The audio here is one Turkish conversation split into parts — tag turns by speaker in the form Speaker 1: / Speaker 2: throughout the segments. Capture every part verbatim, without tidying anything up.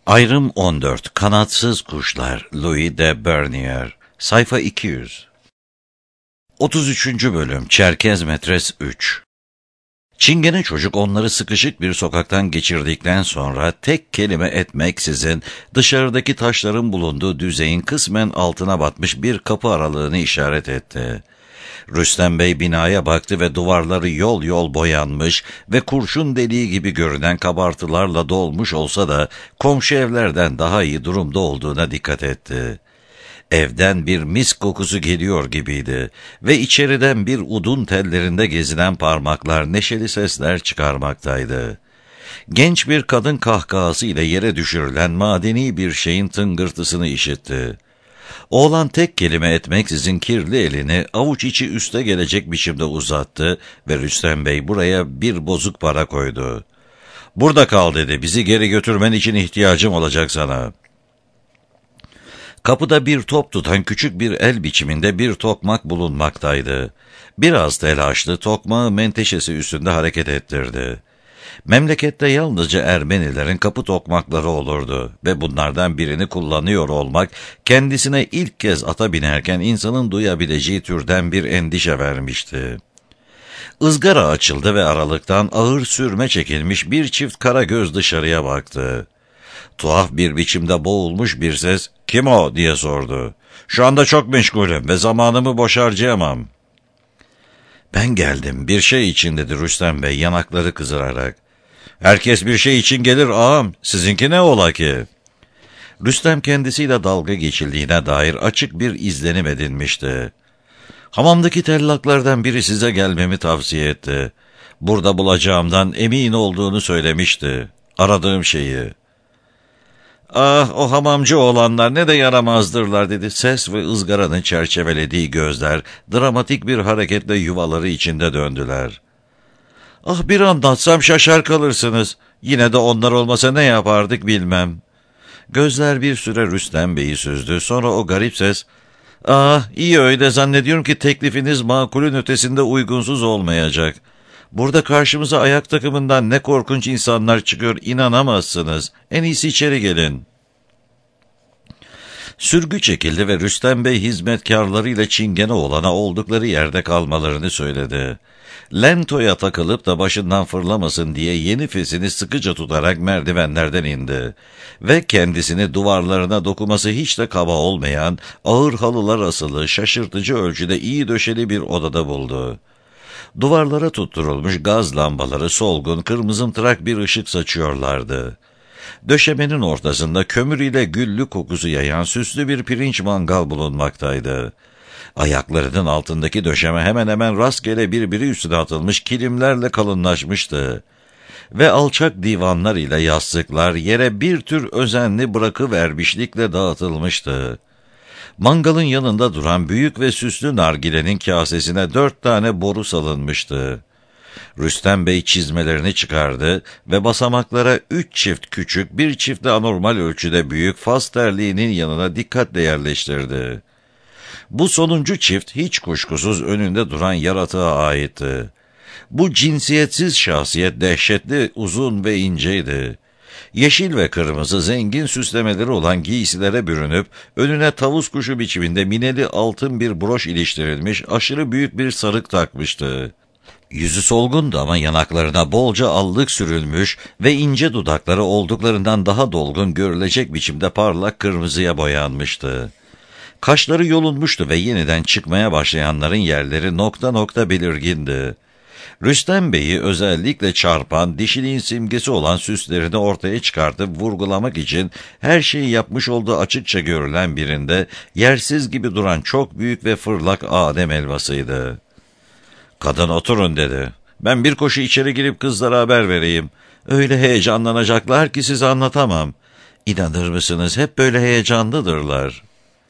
Speaker 1: Ayrım on dört. Kanatsız Kuşlar. Louis de Bernier. Sayfa iki yüz. otuz üçüncü bölüm. Çerkez Metres üç. Çingene çocuk onları sıkışık bir sokaktan geçirdikten sonra tek kelime etmeksizin dışarıdaki taşların bulunduğu düzeyin kısmen altına batmış bir kapı aralığını işaret etti. Rüstem Bey binaya baktı ve duvarları yol yol boyanmış ve kurşun deliği gibi görünen kabartılarla dolmuş olsa da komşu evlerden daha iyi durumda olduğuna dikkat etti. Evden bir mis kokusu geliyor gibiydi ve içeriden bir udun tellerinde gezinen parmaklar neşeli sesler çıkarmaktaydı. Genç bir kadın kahkahası ile yere düşürülen madeni bir şeyin tıngırtısını işitti. Oğlan tek kelime etmeksizin kirli elini avuç içi üste gelecek biçimde uzattı ve Rüstem Bey buraya bir bozuk para koydu. "Burada kal," dedi, "bizi geri götürmen için ihtiyacım olacak sana." Kapıda bir top tutan küçük bir el biçiminde bir tokmak bulunmaktaydı. Biraz telaşlı tokmağı menteşesi üstünde hareket ettirdi. Memlekette yalnızca Ermenilerin kapı tokmakları olurdu ve bunlardan birini kullanıyor olmak kendisine ilk kez ata binerken insanın duyabileceği türden bir endişe vermişti. Izgara açıldı ve aralıktan ağır sürme çekilmiş bir çift kara göz dışarıya baktı. Tuhaf bir biçimde boğulmuş bir ses, "Kim o?" diye sordu. "Şu anda çok meşgulüm ve zamanımı boş harcayamam." "Ben geldim, bir şey için," dedi Rüstem Bey yanakları kızararak. "Herkes bir şey için gelir ağam, sizinki ne ola ki?" Rüstem kendisiyle dalga geçildiğine dair açık bir izlenim edinmişti. "Hamamdaki tellaklardan biri size gelmemi tavsiye etti. Burada bulacağımdan emin olduğunu söylemişti. Aradığım şeyi." "Ah, o hamamcı oğlanlar ne de yaramazdırlar," dedi. Ses ve ızgaranın çerçevelediği gözler dramatik bir hareketle yuvaları içinde döndüler. "Ah, bir anlatsam şaşar kalırsınız. Yine de onlar olmasa ne yapardık bilmem." Gözler bir süre Rüstem Bey'i süzdü. Sonra o garip ses, "Ah, iyi öyle, zannediyorum ki teklifiniz makulün ötesinde uygunsuz olmayacak. Burada karşımıza ayak takımından ne korkunç insanlar çıkıyor, inanamazsınız. En iyisi içeri gelin." Sürgü çekildi ve Rüstem Bey hizmetkarlarıyla Çingene oğlana oldukları yerde kalmalarını söyledi. Lentoya takılıp da başından fırlamasın diye yeni fesini sıkıca tutarak merdivenlerden indi ve kendisini duvarlarına dokuması hiç de kaba olmayan, ağır halılar asılı, şaşırtıcı ölçüde iyi döşeli bir odada buldu. Duvarlara tutturulmuş gaz lambaları solgun, kırmızımtırak bir ışık saçıyorlardı. Döşemenin ortasında kömür ile güllü kokusu yayan süslü bir pirinç mangal bulunmaktaydı. Ayaklarının altındaki döşeme hemen hemen rastgele birbiri üstüne atılmış kilimlerle kalınlaşmıştı. Ve alçak divanlar ile yastıklar yere bir tür özenli bırakıvermişlikle dağıtılmıştı. Mangalın yanında duran büyük ve süslü nargilenin kasesine dört tane boru salınmıştı. Rüstem Bey çizmelerini çıkardı ve basamaklara üç çift küçük, bir çift de anormal ölçüde büyük fas terliğinin yanına dikkatle yerleştirdi. Bu sonuncu çift hiç kuşkusuz önünde duran yaratığa aitti. Bu cinsiyetsiz şahsiyet dehşetli, uzun ve inceydi. Yeşil ve kırmızı zengin süslemeleri olan giysilere bürünüp önüne tavus kuşu biçiminde mineli altın bir broş iliştirilmiş aşırı büyük bir sarık takmıştı. Yüzü solgundu ama yanaklarına bolca allık sürülmüş ve ince dudakları olduklarından daha dolgun görülecek biçimde parlak kırmızıya boyanmıştı. Kaşları yolunmuştu ve yeniden çıkmaya başlayanların yerleri nokta nokta belirgindi. Rüstem Bey'i özellikle çarpan, dişiliğin simgesi olan süslerini ortaya çıkartıp vurgulamak için her şeyi yapmış olduğu açıkça görülen birinde yersiz gibi duran çok büyük ve fırlak Adem elmasıydı. "Kadın oturun," dedi. "Ben bir koşu içeri girip kızlara haber vereyim. Öyle heyecanlanacaklar ki size anlatamam. İnanır mısınız, hep böyle heyecanlıdırlar."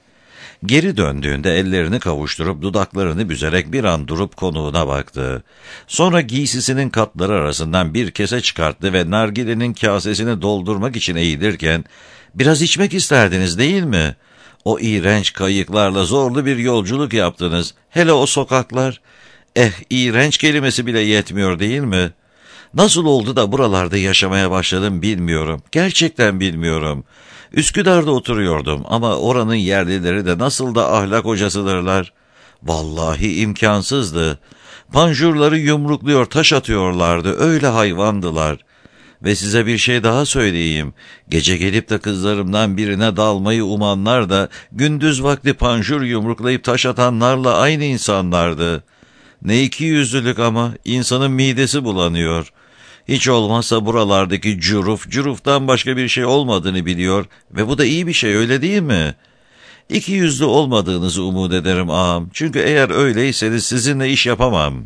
Speaker 1: Geri döndüğünde ellerini kavuşturup dudaklarını büzerek bir an durup konuğuna baktı. Sonra giysisinin katları arasından bir kese çıkarttı ve nargilenin kasesini doldurmak için eğilirken, "Biraz içmek isterdiniz değil mi? O iğrenç kayıklarla zorlu bir yolculuk yaptınız. Hele o sokaklar. Eh, iğrenç kelimesi bile yetmiyor değil mi? Nasıl oldu da buralarda yaşamaya başladım bilmiyorum. Gerçekten bilmiyorum. Üsküdar'da oturuyordum ama oranın yerlileri de nasıl da ahlak hocasıdırlar. Vallahi imkansızdı. Panjurları yumrukluyor, taş atıyorlardı. Öyle hayvandılar. Ve size bir şey daha söyleyeyim. Gece gelip de kızlarımdan birine dalmayı umanlar da gündüz vakti panjur yumruklayıp taş atanlarla aynı insanlardı. Ne iki yüzlülük ama insanın midesi bulanıyor. Hiç olmazsa buralardaki cüruf, cüruftan başka bir şey olmadığını biliyor ve bu da iyi bir şey, öyle değil mi? İki yüzlü olmadığınızı umut ederim ağam. Çünkü eğer öyleyseniz sizinle iş yapamam.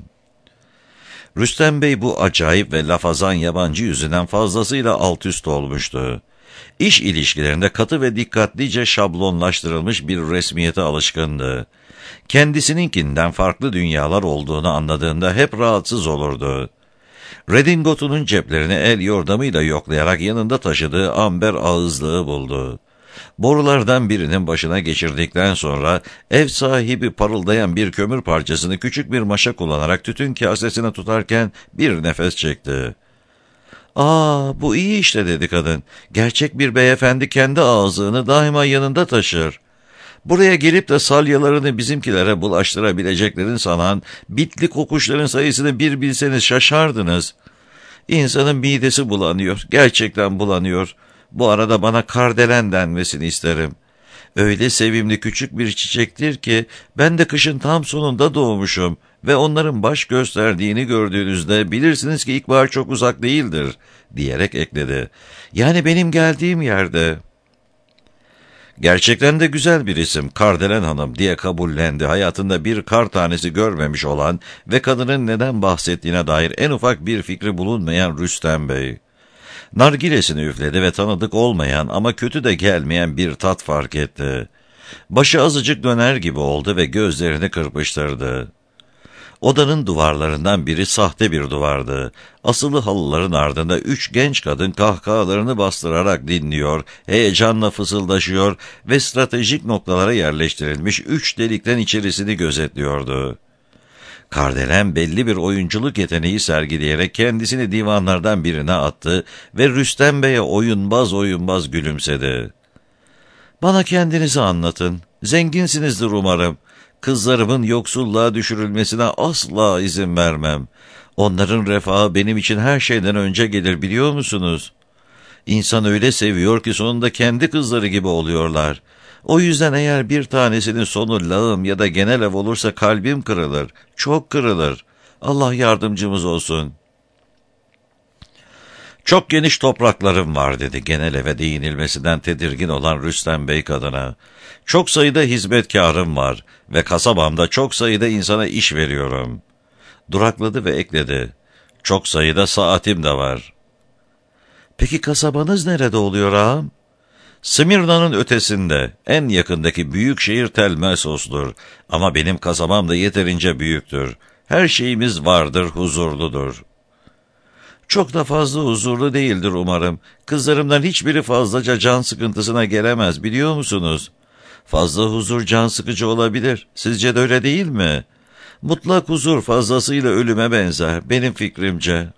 Speaker 1: Rüstem Bey bu acayip ve lafazan yabancı yüzünden fazlasıyla alt üst olmuştu. İş ilişkilerinde katı ve dikkatlice şablonlaştırılmış bir resmiyete alışkındı. Kendisininkinden farklı dünyalar olduğunu anladığında hep rahatsız olurdu. Redingotunun ceplerini el yordamıyla yoklayarak yanında taşıdığı amber ağızlığı buldu. Borulardan birinin başına geçirdikten sonra ev sahibi parıldayan bir kömür parçasını küçük bir maşa kullanarak tütün kasesine tutarken bir nefes çekti. ''Aa, bu iyi işte'' dedi kadın. ''Gerçek bir beyefendi kendi ağzını daima yanında taşır. Buraya gelip de salyalarını bizimkilere bulaştırabileceklerini sanan bitli kokuşların sayısını bir bilseniz şaşardınız. İnsanın midesi bulanıyor, gerçekten bulanıyor. Bu arada bana kardelen denmesini isterim. Öyle sevimli küçük bir çiçektir ki ben de kışın tam sonunda doğmuşum ve onların baş gösterdiğini gördüğünüzde bilirsiniz ki ilkbahar çok uzak değildir, diyerek ekledi. Yani benim geldiğim yerde. Gerçekten de güzel bir isim, Kardelen Hanım diye kabullendi. Hayatında bir kar tanesi görmemiş olan ve kadının neden bahsettiğine dair en ufak bir fikri bulunmayan Rüstem Bey. Nargilesini üfledi ve tanıdık olmayan ama kötü de gelmeyen bir tat fark etti. Başı azıcık döner gibi oldu ve gözlerini kırpıştırdı. Odanın duvarlarından biri sahte bir duvardı. Asılı halıların ardında üç genç kadın kahkahalarını bastırarak dinliyor, heyecanla fısıldaşıyor ve stratejik noktalara yerleştirilmiş üç delikten içerisini gözetliyordu. Kardelen belli bir oyunculuk yeteneği sergileyerek kendisini divanlardan birine attı ve Rüstem Bey'e oyunbaz oyunbaz gülümsedi. ''Bana kendinizi anlatın. Zenginsinizdir umarım. Kızlarımın yoksulluğa düşürülmesine asla izin vermem. Onların refahı benim için her şeyden önce gelir, biliyor musunuz? İnsan öyle seviyor ki sonunda kendi kızları gibi oluyorlar. O yüzden eğer bir tanesinin sonu lağım ya da genel ev olursa kalbim kırılır, çok kırılır. Allah yardımcımız olsun.'' ''Çok geniş topraklarım var'' dedi genel eve değinilmesinden tedirgin olan Rüstem Bey kadına. ''Çok sayıda hizmetkarım var ve kasabamda çok sayıda insana iş veriyorum.'' Durakladı ve ekledi. ''Çok sayıda saatim de var.'' ''Peki kasabanız nerede oluyor ağam?'' ''Smirna'nın ötesinde, en yakındaki büyük şehir Telmessos'dur. Ama benim kasabam da yeterince büyüktür. Her şeyimiz vardır, huzurludur.'' ''Çok da fazla huzurlu değildir umarım. Kızlarımdan hiçbiri fazlaca can sıkıntısına gelemez, biliyor musunuz? Fazla huzur can sıkıcı olabilir. Sizce de öyle değil mi? Mutlak huzur fazlasıyla ölüme benzer, benim fikrimce.''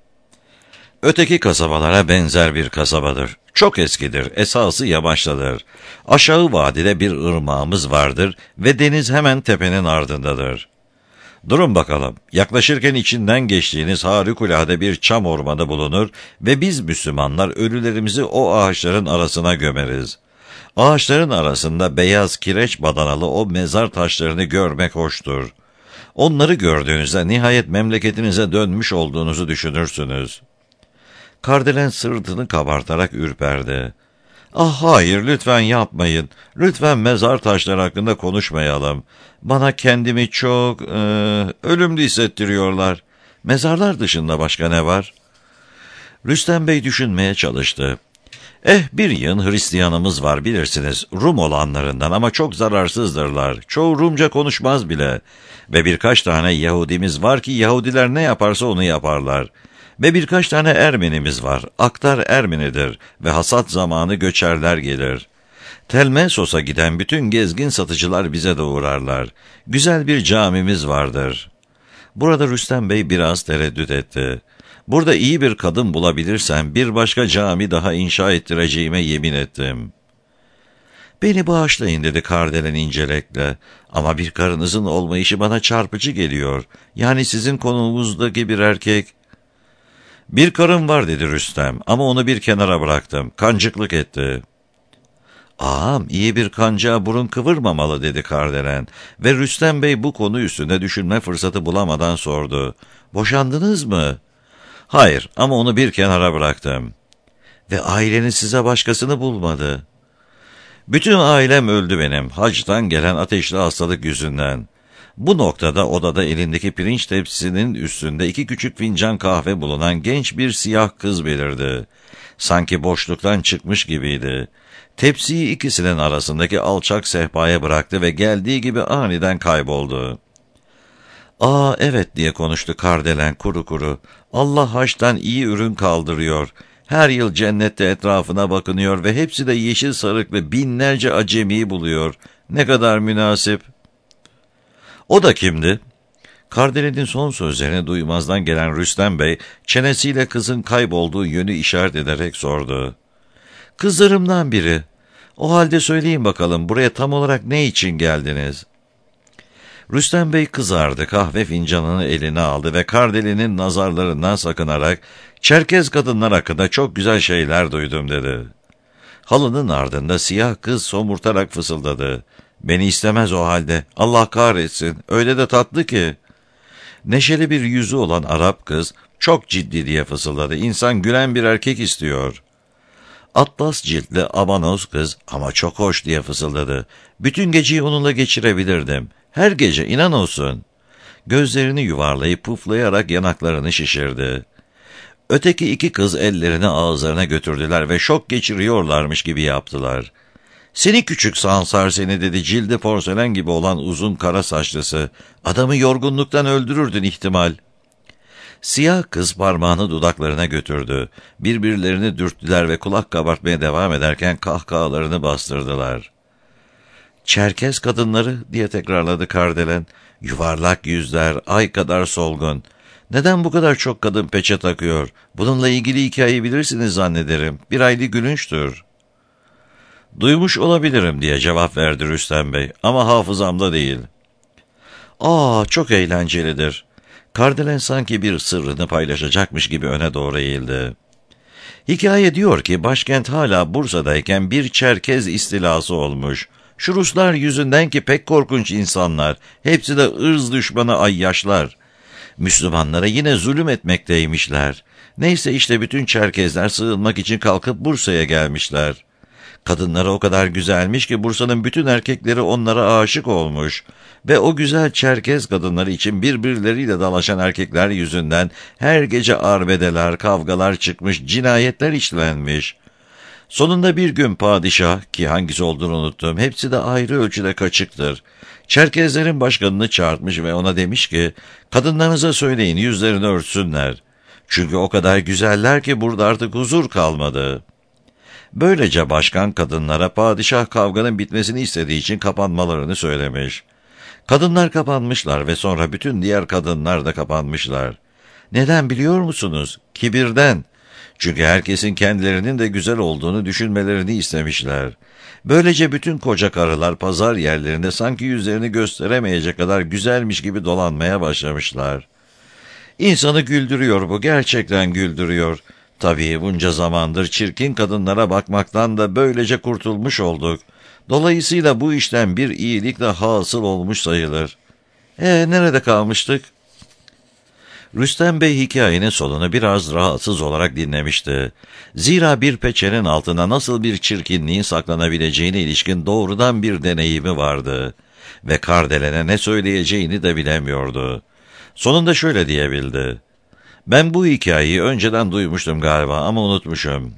Speaker 1: Öteki kasabalara benzer bir kasabadır. Çok eskidir, esası yamaçtadır. Aşağı vadide bir ırmağımız vardır ve deniz hemen tepenin ardındadır. Durun bakalım, yaklaşırken içinden geçtiğiniz harikulade bir çam ormanı bulunur ve biz Müslümanlar ölülerimizi o ağaçların arasına gömeriz. Ağaçların arasında beyaz kireç badanalı o mezar taşlarını görmek hoştur. Onları gördüğünüzde nihayet memleketinize dönmüş olduğunuzu düşünürsünüz. Kardelen sırtını kabartarak ürperdi. ''Ah hayır, lütfen yapmayın. Lütfen mezar taşları hakkında konuşmayalım. Bana kendimi çok e, ölümlü hissettiriyorlar. Mezarlar dışında başka ne var?'' Rüstem Bey düşünmeye çalıştı. ''Eh, bir yığın Hristiyanımız var bilirsiniz. Rum olanlarından ama çok zararsızdırlar. Çoğu Rumca konuşmaz bile. Ve birkaç tane Yahudimiz var ki Yahudiler ne yaparsa onu yaparlar. Ve birkaç tane Ermenimiz var. Aktar Ermenidir ve hasat zamanı göçerler gelir. Telmessos'a giden bütün gezgin satıcılar bize de uğrarlar. Güzel bir camimiz vardır.'' Burada Rüstem Bey biraz tereddüt etti. Burada iyi bir kadın bulabilirsem bir başka cami daha inşa ettireceğime yemin ettim. Beni bağışlayın dedi Kardelen incelikle. Ama bir karınızın olmayışı bana çarpıcı geliyor. Yani sizin konumuzdaki bir erkek. Bir karım var dedi Rüstem ama onu bir kenara bıraktım. Kancıklık etti. Ağam iyi bir kancığa burun kıvırmamalı dedi Kardelen ve Rüstem Bey bu konu üstünde düşünme fırsatı bulamadan sordu. Boşandınız mı? Hayır ama onu bir kenara bıraktım. Ve aileniz size başkasını bulmadı. Bütün ailem öldü benim, hacdan gelen ateşli hastalık yüzünden. Bu noktada odada elindeki pirinç tepsisinin üstünde iki küçük fincan kahve bulunan genç bir siyah kız belirdi. Sanki boşluktan çıkmış gibiydi. Tepsiyi ikisinin arasındaki alçak sehpaya bıraktı ve geldiği gibi aniden kayboldu. ''Aa evet'' diye konuştu Kardelen kuru kuru. ''Allah haçtan iyi ürün kaldırıyor. Her yıl cennette etrafına bakınıyor ve hepsi de yeşil sarıklı binlerce acemiyi buluyor. Ne kadar münasip.'' ''O da kimdi?'' Kardelen'in son sözlerini duymazdan gelen Rüstem Bey, çenesiyle kızın kaybolduğu yönü işaret ederek sordu. ''Kızlarımdan biri. O halde söyleyin bakalım, buraya tam olarak ne için geldiniz?'' Rüstem Bey kızardı, kahve fincanını eline aldı ve Kardelen'in nazarlarından sakınarak, ''Çerkez kadınlar hakkında çok güzel şeyler duydum'' dedi. Halının ardında siyah kız somurtarak fısıldadı. ''Beni istemez o halde, Allah kahretsin, öyle de tatlı ki.'' Neşeli bir yüzü olan Arap kız, ''Çok ciddi'' diye fısıldadı, ''İnsan gülen bir erkek istiyor.'' Atlas ciltli abanoz kız, ''Ama çok hoş'' diye fısıldadı. ''Bütün geceyi onunla geçirebilirdim. Her gece, inan olsun.'' Gözlerini yuvarlayıp puflayarak yanaklarını şişirdi. Öteki iki kız ellerini ağızlarına götürdüler ve şok geçiriyorlarmış gibi yaptılar. ''Seni küçük sansar seni'' dedi cildi porselen gibi olan uzun kara saçlısı. ''Adamı yorgunluktan öldürürdün ihtimal.'' Siyah kız parmağını dudaklarına götürdü. Birbirlerini dürttüler ve kulak kabartmaya devam ederken kahkahalarını bastırdılar. ''Çerkez kadınları'' diye tekrarladı Kardelen. ''Yuvarlak yüzler, ay kadar solgun. Neden bu kadar çok kadın peçe takıyor? Bununla ilgili hikayeyi bilirsiniz zannederim. Bir aylı gülünçtür.'' ''Duymuş olabilirim'' diye cevap verdi Rüstem Bey. ''Ama hafızamda değil.'' ''Aa, çok eğlencelidir.'' Kardelen sanki bir sırrını paylaşacakmış gibi öne doğru eğildi. Hikaye diyor ki başkent hala Bursa'dayken bir Çerkez istilası olmuş. Şu Ruslar yüzünden ki pek korkunç insanlar. Hepsi de ırz düşmanı ayyaşlar. Müslümanlara yine zulüm etmekteymişler. Neyse işte bütün Çerkezler sığınmak için kalkıp Bursa'ya gelmişler. Kadınları o kadar güzelmiş ki Bursa'nın bütün erkekleri onlara aşık olmuş. Ve o güzel Çerkez kadınları için birbirleriyle dalaşan erkekler yüzünden her gece arbedeler, kavgalar çıkmış, cinayetler işlenmiş. Sonunda bir gün padişah, ki hangisi olduğunu unuttum, hepsi de ayrı ölçüde kaçıktır, Çerkezlerin başkanını çağırtmış ve ona demiş ki, kadınlarınıza söyleyin yüzlerini örtsünler. Çünkü o kadar güzeller ki burada artık huzur kalmadı. Böylece başkan kadınlara padişah kavganın bitmesini istediği için kapanmalarını söylemiş. Kadınlar kapanmışlar ve sonra bütün diğer kadınlar da kapanmışlar. Neden biliyor musunuz? Kibirden. Çünkü herkesin kendilerinin de güzel olduğunu düşünmelerini istemişler. Böylece bütün koca karılar pazar yerlerinde sanki yüzlerini gösteremeyecek kadar güzelmiş gibi dolanmaya başlamışlar. İnsanı güldürüyor bu, gerçekten güldürüyor. Tabii bunca zamandır çirkin kadınlara bakmaktan da böylece kurtulmuş olduk. Dolayısıyla bu işten bir iyilik de hasıl olmuş sayılır. E nerede kalmıştık? Rüstem Bey hikayenin sonunu biraz rahatsız olarak dinlemişti. Zira bir peçenin altına nasıl bir çirkinliğin saklanabileceğine ilişkin doğrudan bir deneyimi vardı. Ve Kardelen'e ne söyleyeceğini de bilemiyordu. Sonunda şöyle diyebildi. Ben bu hikayeyi önceden duymuştum galiba ama unutmuşum.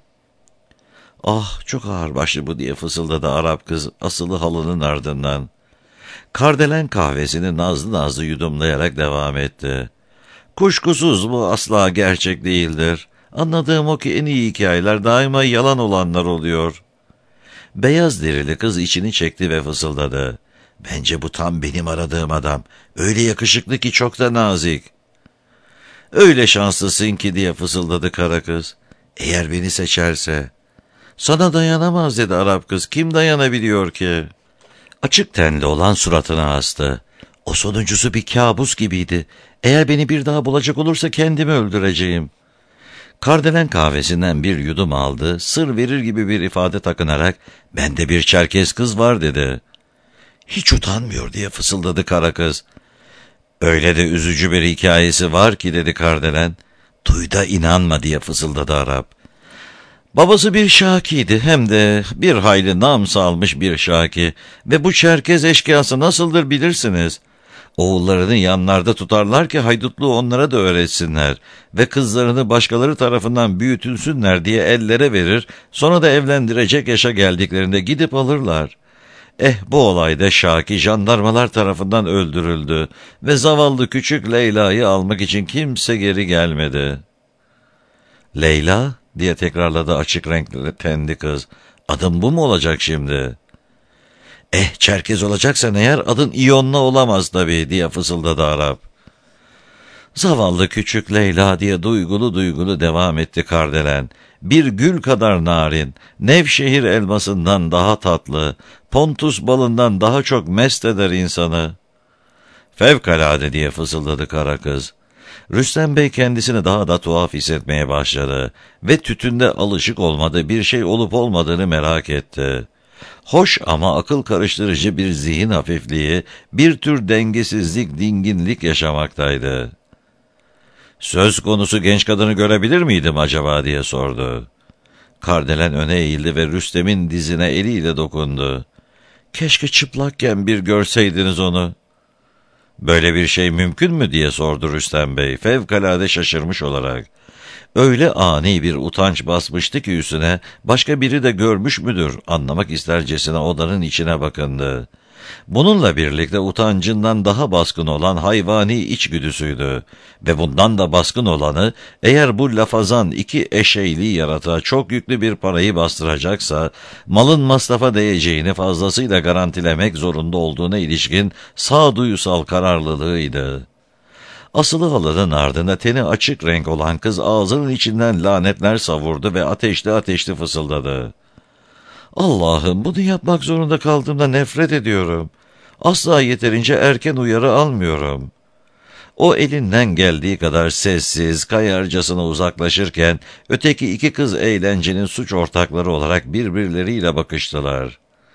Speaker 1: ''Ah, çok ağırbaşlı bu'' diye fısıldadı Arap kız asılı halının ardından. Kardelen kahvesini nazlı nazlı yudumlayarak devam etti. ''Kuşkusuz bu asla gerçek değildir. Anladığım o ki en iyi hikayeler daima yalan olanlar oluyor.'' Beyaz derili kız içini çekti ve fısıldadı. ''Bence bu tam benim aradığım adam. Öyle yakışıklı ki çok da nazik.'' Öyle şanslısın ki diye fısıldadı kara kız. Eğer beni seçerse. Sana dayanamaz dedi Arap kız. Kim dayanabiliyor ki? Açık tenli olan suratına astı. O sonuncusu bir kabus gibiydi. Eğer beni bir daha bulacak olursa kendimi öldüreceğim. Kardelen kahvesinden bir yudum aldı, sır verir gibi bir ifade takınarak, bende bir Çerkez kız var dedi. Hiç utanmıyor diye fısıldadı kara kız. Öyle de üzücü bir hikayesi var ki dedi Kardelen. Duy da inanma diye fısıldadı Arap. Babası bir şakiydi, hem de bir hayli nam salmış bir şaki ve bu Çerkez eşkıyası nasıldır bilirsiniz. Oğullarını yanlarda tutarlar ki haydutluğu onlara da öğretsinler ve kızlarını başkaları tarafından büyütülsünler diye ellere verir, sonra da evlendirecek yaşa geldiklerinde gidip alırlar. Eh bu olayda Şaki jandarmalar tarafından öldürüldü ve zavallı küçük Leyla'yı almak için kimse geri gelmedi. Leyla diye tekrarladı açık renkli tenli kız. Adın bu mu olacak şimdi? Eh Çerkez olacaksan eğer adın İyonla olamaz tabii diye fısıldadı Arap. Zavallı küçük Leyla diye duygulu duygulu devam etti Kardelen. Bir gül kadar narin, Nevşehir elmasından daha tatlı, Pontus balından daha çok mest eder insanı. Fevkalade diye fısıldadı kara kız. Rüstem Bey kendisini daha da tuhaf hissetmeye başladı ve tütünde alışık olmadığı bir şey olup olmadığını merak etti. Hoş ama akıl karıştırıcı bir zihin hafifliği, bir tür dengesizlik, dinginlik yaşamaktaydı. Söz konusu genç kadını görebilir miydim acaba diye sordu. Kardelen öne eğildi ve Rüstem'in dizine eliyle dokundu. Keşke çıplakken bir görseydiniz onu. Böyle bir şey mümkün mü diye sordu Rüstem Bey, fevkalade şaşırmış olarak. Öyle ani bir utanç basmıştı ki üstüne, başka biri de görmüş müdür anlamak istercesine odanın içine bakındı. Bununla birlikte utancından daha baskın olan hayvani içgüdüsüydü ve bundan da baskın olanı, eğer bu lafazan iki eşeyli yaratığa çok yüklü bir parayı bastıracaksa, malın masrafa değeceğini fazlasıyla garantilemek zorunda olduğuna ilişkin sağduyusal kararlılığıydı. Asılı halının ardında teni açık renk olan kız ağzının içinden lanetler savurdu ve ateşli ateşli fısıldadı. Allah'ım, bunu yapmak zorunda kaldığımda nefret ediyorum. Asla yeterince erken uyarı almıyorum. O elinden geldiği kadar sessiz, kayarcasına uzaklaşırken öteki iki kız eğlencenin suç ortakları olarak birbirleriyle bakıştılar.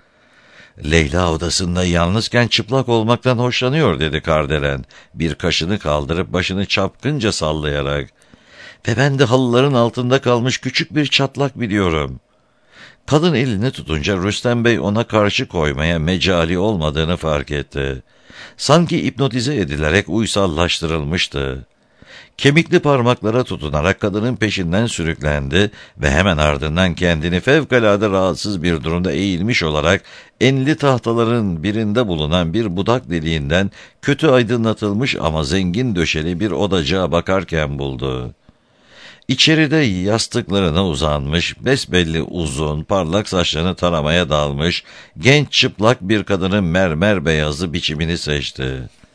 Speaker 1: Leyla odasında yalnızken çıplak olmaktan hoşlanıyor dedi Kardelen, bir kaşını kaldırıp başını çapkınca sallayarak. Ve ben de halıların altında kalmış küçük bir çatlak biliyorum. Kadın elini tutunca Rüstem Bey ona karşı koymaya mecali olmadığını fark etti. Sanki hipnotize edilerek uysallaştırılmıştı. Kemikli parmaklara tutunarak kadının peşinden sürüklendi ve hemen ardından kendini fevkalade rahatsız bir durumda eğilmiş olarak enli tahtaların birinde bulunan bir budak deliğinden kötü aydınlatılmış ama zengin döşeli bir odacığa bakarken buldu. İçeride yastıklarına uzanmış, besbelli uzun, parlak saçlarını taramaya dalmış, genç çıplak bir kadının mermer beyazlı biçimini seçti.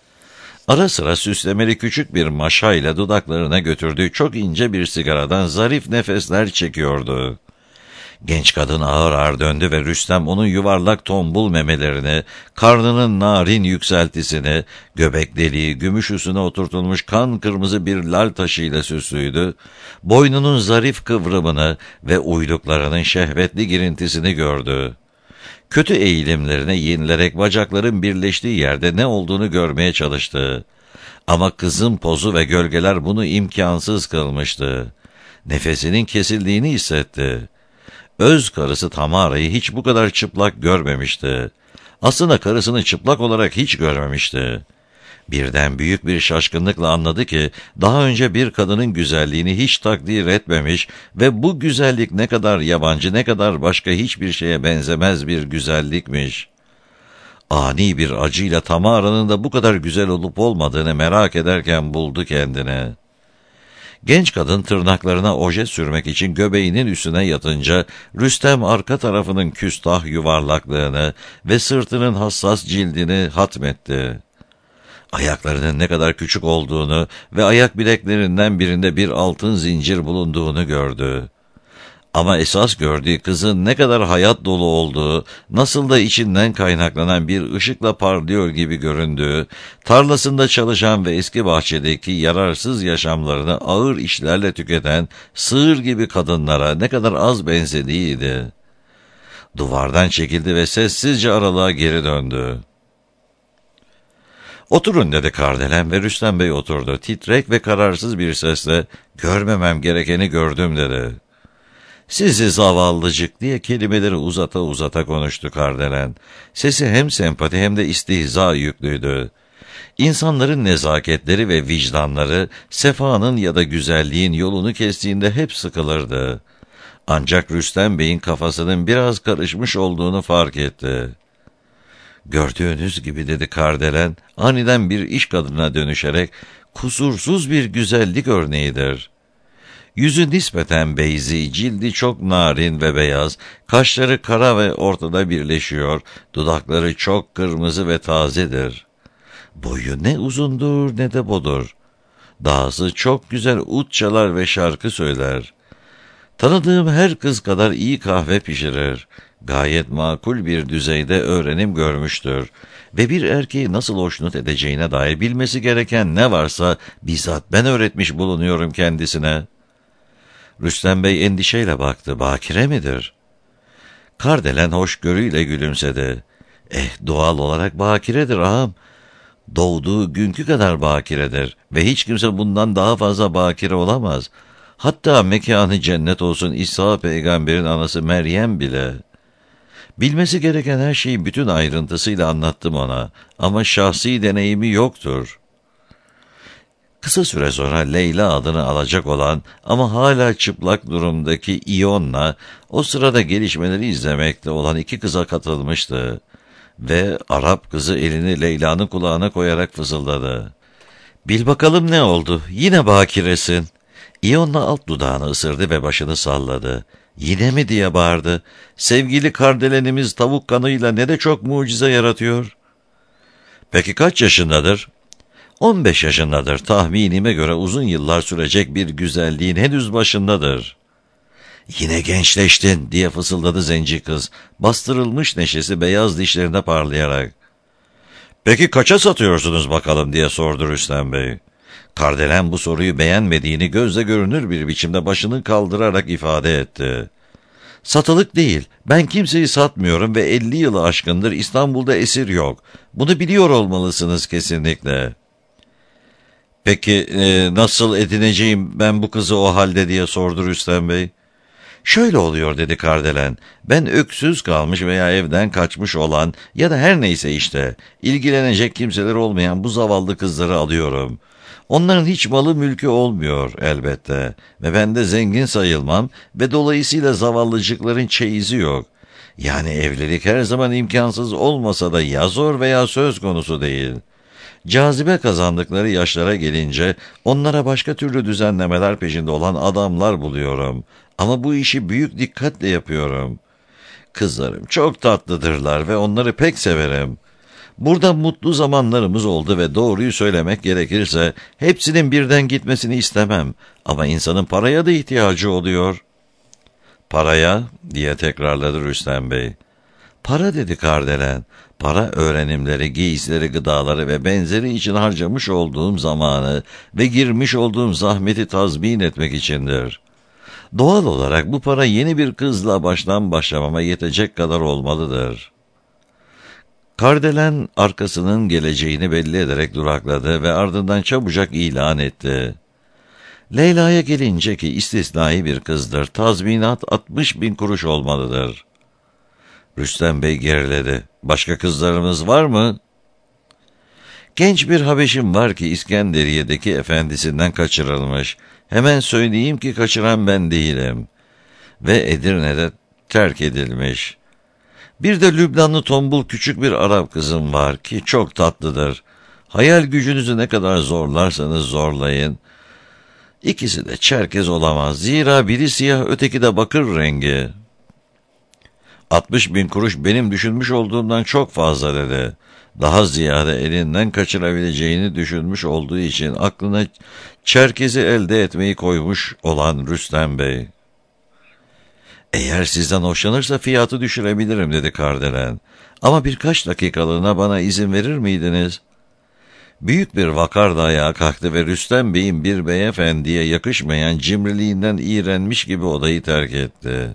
Speaker 1: Ara sıra süslemeli küçük bir maşayla dudaklarına götürdüğü çok ince bir sigaradan zarif nefesler çekiyordu. Genç kadın ağır ağır döndü ve Rüstem onun yuvarlak tombul memelerini, karnının narin yükseltisini, göbek deliği, gümüş üstüne oturtulmuş kan kırmızı bir lal taşıyla süslüydü, boynunun zarif kıvrımını ve uyluklarının şehvetli girintisini gördü. Kötü eğilimlerine yenilerek bacakların birleştiği yerde ne olduğunu görmeye çalıştı. Ama kızın pozu ve gölgeler bunu imkansız kılmıştı. Nefesinin kesildiğini hissetti. Öz karısı Tamara'yı hiç bu kadar çıplak görmemişti. Aslında karısını çıplak olarak hiç görmemişti. Birden büyük bir şaşkınlıkla anladı ki daha önce bir kadının güzelliğini hiç takdir etmemiş ve bu güzellik ne kadar yabancı, ne kadar başka hiçbir şeye benzemez bir güzellikmiş. Ani bir acıyla Tamara'nın da bu kadar güzel olup olmadığını merak ederken buldu kendini. Genç kadın tırnaklarına oje sürmek için göbeğinin üstüne yatınca Rüstem arka tarafının küstah yuvarlaklığını ve sırtının hassas cildini hatmetti. Ayaklarının ne kadar küçük olduğunu ve ayak bileklerinden birinde bir altın zincir bulunduğunu gördü. Ama esas gördüğü kızın ne kadar hayat dolu olduğu, nasıl da içinden kaynaklanan bir ışıkla parlıyor gibi göründüğü, tarlasında çalışan ve eski bahçedeki yararsız yaşamlarını ağır işlerle tüketen sığır gibi kadınlara ne kadar az benzediğiydi. Duvardan çekildi ve sessizce aralığa geri döndü. "Oturun," dedi Kardelen ve Rüstem Bey oturdu. Titrek ve kararsız bir sesle, "Görmemem gerekeni gördüm," dedi. "Sizi zavallıcık," diye kelimeleri uzata uzata konuştu Kardelen. Sesi hem sempati hem de istihza yüklüydü. İnsanların nezaketleri ve vicdanları, sefanın ya da güzelliğin yolunu kestiğinde hep sıkılırdı. Ancak Rüstem Bey'in kafasının biraz karışmış olduğunu fark etti. "Gördüğünüz gibi," dedi Kardelen, aniden bir iş kadınına dönüşerek, "kusursuz bir güzellik örneğidir. Yüzü nispeten beyzi, cildi çok narin ve beyaz, kaşları kara ve ortada birleşiyor, dudakları çok kırmızı ve tazedir. Boyu ne uzundur ne de bodur. Dahası çok güzel ut çalar ve şarkı söyler. Tanıdığım her kız kadar iyi kahve pişirir. Gayet makul bir düzeyde öğrenim görmüştür. Ve bir erkeği nasıl hoşnut edeceğine dair bilmesi gereken ne varsa bizzat ben öğretmiş bulunuyorum kendisine." Rüstem Bey endişeyle baktı. "Bakire midir?" Kardelen hoşgörüyle gülümsedi. "Eh, doğal olarak bakiredir ağam. Doğduğu günkü kadar bakiredir ve hiç kimse bundan daha fazla bakire olamaz. Hatta mekanı cennet olsun İsa peygamberin anası Meryem bile. Bilmesi gereken her şeyi bütün ayrıntısıyla anlattım ona ama şahsi deneyimi yoktur." Kısa süre sonra Leyla adını alacak olan ama hala çıplak durumdaki İyon'la o sırada gelişmeleri izlemekte olan iki kıza katılmıştı. Ve Arap kızı elini Leyla'nın kulağına koyarak fısıldadı. "Bil bakalım ne oldu? Yine bakiresin." İyon'la alt dudağını ısırdı ve başını salladı. "Yine mi?" diye bağırdı. "Sevgili Kardelenimiz tavuk kanıyla ne de çok mucize yaratıyor." "Peki kaç yaşındadır?" On beş yaşındadır. Tahminime göre uzun yıllar sürecek bir güzelliğin henüz başındadır." "Yine gençleştin," diye fısıldadı zenci kız. Bastırılmış neşesi beyaz dişlerinde parlayarak. "Peki kaça satıyorsunuz bakalım?" diye sordu Rüstem Bey. Kardelen bu soruyu beğenmediğini gözle görünür bir biçimde başını kaldırarak ifade etti. "Satılık değil. Ben kimseyi satmıyorum ve elli yılı aşkındır İstanbul'da esir yok. Bunu biliyor olmalısınız kesinlikle." "Peki e, nasıl edineceğim ben bu kızı o halde?" diye sordu Rüstem Bey. "Şöyle oluyor," dedi Kardelen. "Ben öksüz kalmış veya evden kaçmış olan ya da her neyse işte ilgilenecek kimseler olmayan bu zavallı kızları alıyorum. Onların hiç malı mülkü olmuyor elbette ve ben de zengin sayılmam ve dolayısıyla zavallıcıkların çeyizi yok. Yani evlilik her zaman imkansız olmasa da ya zor veya söz konusu değil. Cazibe kazandıkları yaşlara gelince onlara başka türlü düzenlemeler peşinde olan adamlar buluyorum. Ama bu işi büyük dikkatle yapıyorum. Kızlarım çok tatlıdırlar ve onları pek severim. Burada mutlu zamanlarımız oldu ve doğruyu söylemek gerekirse hepsinin birden gitmesini istemem. Ama insanın paraya da ihtiyacı oluyor." "Paraya?" diye tekrarladı Rüstem Bey. "Para," dedi Kardelen. "Para öğrenimleri, giysileri, gıdaları ve benzeri için harcamış olduğum zamanı ve girmiş olduğum zahmeti tazmin etmek içindir. Doğal olarak bu para yeni bir kızla baştan başlamama yetecek kadar olmalıdır." Kardelen arkasının geleceğini belli ederek durakladı ve ardından çabucak ilan etti. "Leyla'ya gelince ki istisnai bir kızdır. Tazminat altmış bin kuruş olmalıdır." Rüstem Bey geriledi. "Başka kızlarımız var mı?" "Genç bir Habeşim var ki İskenderiye'deki efendisinden kaçırılmış. Hemen söyleyeyim ki kaçıran ben değilim. Ve Edirne'de terk edilmiş. Bir de Lübnanlı tombul küçük bir Arap kızım var ki çok tatlıdır. Hayal gücünüzü ne kadar zorlarsanız zorlayın. İkisi de Çerkez olamaz. Zira biri siyah öteki de bakır rengi." altmış bin kuruş benim düşünmüş olduğumdan çok fazla dedi. Daha ziyade elinden kaçırabileceğini düşünmüş olduğu için aklına Çerkez'i elde etmeyi koymuş olan Rüstem Bey. Eğer sizden hoşlanırsa fiyatı düşürebilirim dedi Kardelen. Ama birkaç dakikalığına bana izin verir miydiniz? Büyük bir vakarda ayağa kalktı ve Rüstem Bey'in bir beyefendiye yakışmayan cimriliğinden iğrenmiş gibi odayı terk etti.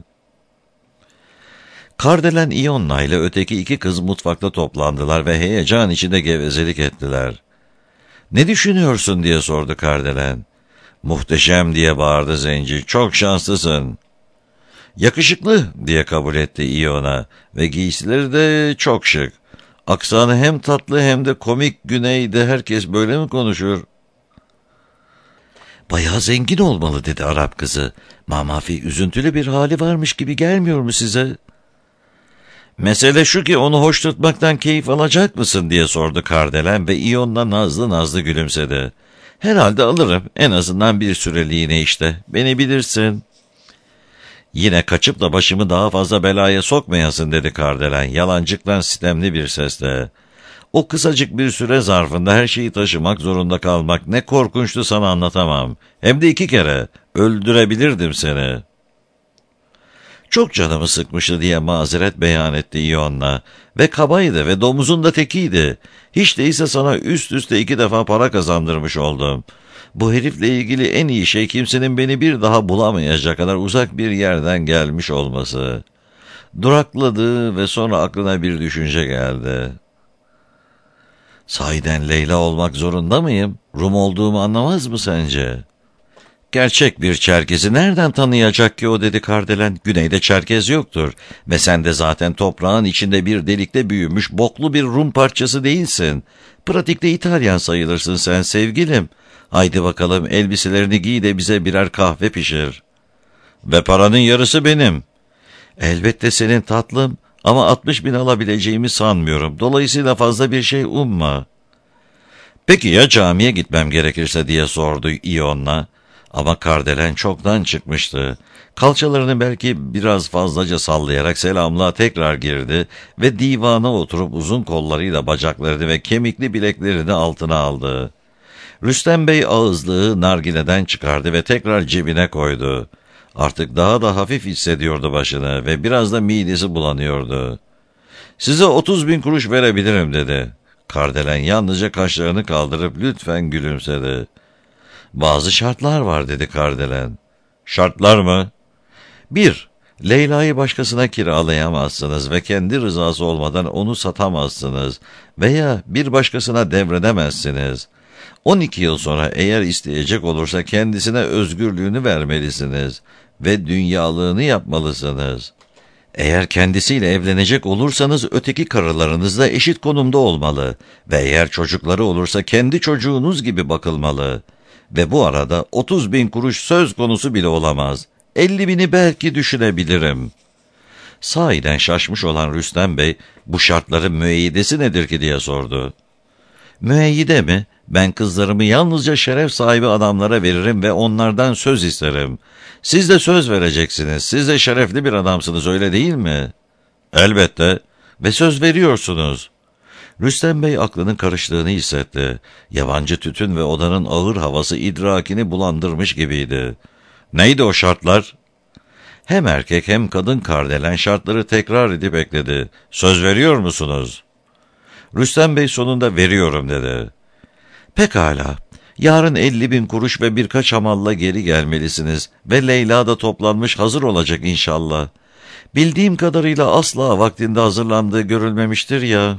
Speaker 1: Kardelen İyonna ile öteki iki kız mutfakta toplandılar ve heyecan içinde gevezelik ettiler. ''Ne düşünüyorsun?'' diye sordu Kardelen. ''Muhteşem!'' diye bağırdı zenci. ''Çok şanslısın.'' ''Yakışıklı!'' diye kabul etti İyonna ve giysileri de çok şık. Aksanı hem tatlı hem de komik, güneyde herkes böyle mi konuşur? ''Bayağı zengin olmalı'' dedi Arap kızı. ''Mamafi üzüntülü bir hali varmış gibi gelmiyor mu size?'' ''Mesele şu ki onu hoş tutmaktan keyif alacak mısın?'' diye sordu Kardelen ve İyonna nazlı nazlı gülümsedi. ''Herhalde alırım, en azından bir süreliğine işte, beni bilirsin.'' ''Yine kaçıp da başımı daha fazla belaya sokmayasın'' dedi Kardelen yalancıktan sitemli bir sesle. ''O kısacık bir süre zarfında her şeyi taşımak zorunda kalmak ne korkunçtu, sana anlatamam. Hem de iki kere, öldürebilirdim seni.'' ''Çok canımı sıkmıştı'' diye mazeret beyan etti İyonna. ''Ve kabaydı ve domuzun da tekiydi. Hiç değilse sana üst üste iki defa para kazandırmış oldum. Bu herifle ilgili en iyi şey kimsenin beni bir daha bulamayacak kadar uzak bir yerden gelmiş olması.'' Durakladı ve sonra aklına bir düşünce geldi. ''Sahiden Leyla olmak zorunda mıyım? Rum olduğumu anlamaz mı sence?'' ''Gerçek bir Çerkez'i nereden tanıyacak ki o?'' dedi Kardelen. ''Güneyde Çerkez yoktur ve sen de zaten toprağın içinde bir delikte büyümüş boklu bir Rum parçası değilsin. Pratikte İtalyan sayılırsın sen sevgilim. Haydi bakalım elbiselerini giy de bize birer kahve pişir.'' ''Ve paranın yarısı benim.'' ''Elbette senin tatlım ama altmış bin alabileceğimi sanmıyorum. Dolayısıyla fazla bir şey umma.'' ''Peki ya camiye gitmem gerekirse?'' diye sordu İyonna. Ama Kardelen çoktan çıkmıştı. Kalçalarını belki biraz fazlaca sallayarak selamlığa tekrar girdi ve divana oturup uzun kollarıyla bacaklarını ve kemikli bileklerini altına aldı. Rüstem Bey ağızlığı nargileden çıkardı ve tekrar cebine koydu. Artık daha da hafif hissediyordu başını ve biraz da midesi bulanıyordu. ''Size otuz bin kuruş verebilirim'' dedi. Kardelen yalnızca kaşlarını kaldırıp lütfen gülümsedi. ''Bazı şartlar var'' dedi Kardelen. ''Şartlar mı?'' bir Leyla'yı başkasına kiralayamazsınız ve kendi rızası olmadan onu satamazsınız veya bir başkasına devredemezsiniz. on iki yıl sonra eğer isteyecek olursa kendisine özgürlüğünü vermelisiniz ve dünyalığını yapmalısınız. Eğer kendisiyle evlenecek olursanız öteki karılarınızla eşit konumda olmalı ve eğer çocukları olursa kendi çocuğunuz gibi bakılmalı. Ve bu arada otuz bin kuruş söz konusu bile olamaz. elli bini belki düşünebilirim. Sahiden şaşmış olan Rüstem Bey, bu şartların müeyyidesi nedir ki diye sordu. Müeyyide mi? Ben kızlarımı yalnızca şeref sahibi adamlara veririm ve onlardan söz isterim. Siz de söz vereceksiniz. Siz de şerefli bir adamsınız, öyle değil mi? Elbette. Ve söz veriyorsunuz. Rüstem Bey aklının karıştığını hissetti. Yabancı tütün ve odanın ağır havası idrakini bulandırmış gibiydi. Neydi o şartlar? Hem erkek hem kadın Kardelen şartları tekrar edip ekledi. Söz veriyor musunuz? Rüstem Bey sonunda veriyorum dedi. Pekala. Yarın elli bin kuruş ve birkaç hamalla geri gelmelisiniz ve Leyla da toplanmış hazır olacak inşallah. Bildiğim kadarıyla asla vaktinde hazırlandığı görülmemiştir ya.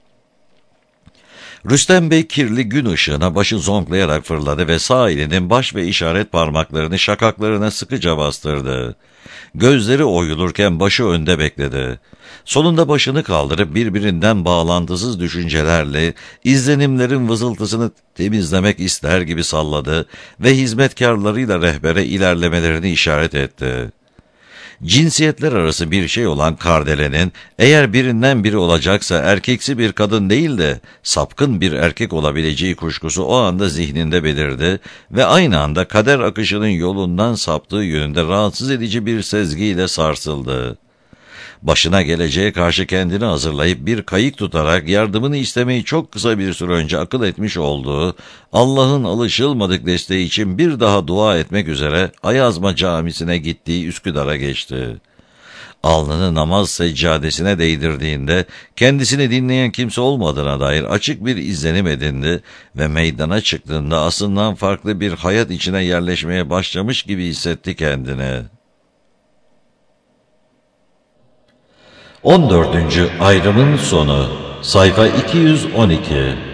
Speaker 1: Rüstem Bey kirli gün ışığına başı zonklayarak fırladı ve sağ elinin baş ve işaret parmaklarını şakaklarına sıkıca bastırdı. Gözleri oyulurken başı önde bekledi. Sonunda başını kaldırıp birbirinden bağlantısız düşüncelerle izlenimlerin vızıltısını temizlemek ister gibi salladı ve hizmetkarlarıyla rehbere ilerlemelerini işaret etti. Cinsiyetler arası bir şey olan Kardelen'in eğer birinden biri olacaksa erkeksi bir kadın değil de sapkın bir erkek olabileceği kuşkusu o anda zihninde belirdi ve aynı anda kader akışının yolundan saptığı yönünde rahatsız edici bir sezgiyle sarsıldı. Başına geleceğe karşı kendini hazırlayıp bir kayık tutarak yardımını istemeyi çok kısa bir süre önce akıl etmiş olduğu, Allah'ın alışılmadık desteği için bir daha dua etmek üzere Ayazma Camisi'ne gittiği Üsküdar'a geçti. Alnını namaz seccadesine değdirdiğinde kendisini dinleyen kimse olmadığına dair açık bir izlenim edindi ve meydana çıktığında aslından farklı bir hayat içine yerleşmeye başlamış gibi hissetti kendini. on dördüncü ayrımın sonu, sayfa iki yüz on iki.